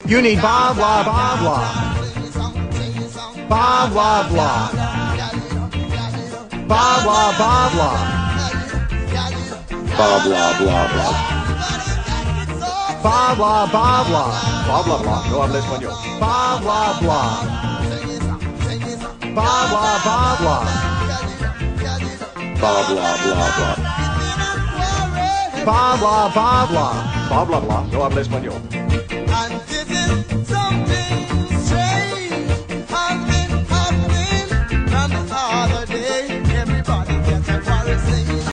You need blah blah blah blah. Blah blah blah. Blah blah blah blah. Blah blah blah blah. Blah blah blah blah. Blah blah blah. No habla español. Blah blah blah. Blah blah blah blah. Blah blah blah blah. Blah blah blah blah. Blah blah blah. No habla español. I'm getting so